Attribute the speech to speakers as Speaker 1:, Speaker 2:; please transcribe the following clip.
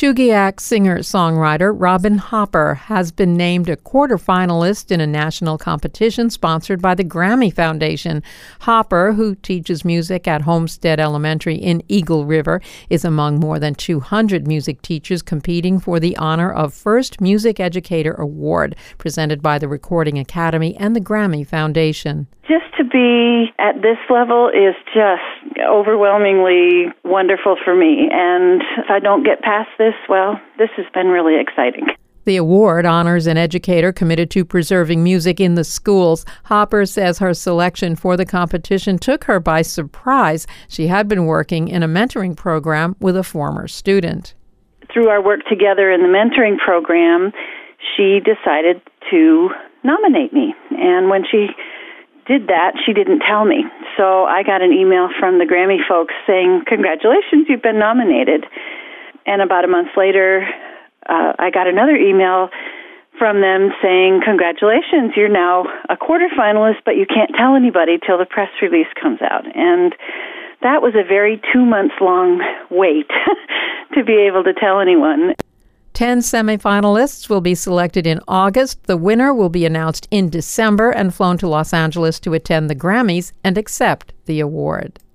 Speaker 1: Chugiak singer-songwriter Robin Hopper has been named a quarterfinalist in a national competition sponsored by the Grammy Foundation. Hopper, who teaches music at Homestead Elementary in Eagle River, is among more than 200 music teachers competing for the honor of First Music Educator Award, presented by the Recording Academy and the Grammy Foundation.
Speaker 2: Just to be at this level is just overwhelmingly wonderful for me. And if I don't get past this, well, this has been really exciting.
Speaker 1: The award honors an educator committed to preserving music in the schools. Hopper says her selection for the competition took her by surprise. She had been working in a mentoring program with a former student.
Speaker 2: Through our work together in the mentoring program, she decided to nominate me. And when she did that, she didn't tell me. So I got an email from the Grammy folks saying, "Congratulations, you've been nominated." And about a month later, I got another email from them saying, "Congratulations, you're now a quarterfinalist, but you can't tell anybody till the press release comes out." And that was a very 2 months long wait to be able to tell anyone.
Speaker 1: 10 semifinalists will be selected in August. The winner will be announced in December and flown to Los Angeles to attend the Grammys and accept the award.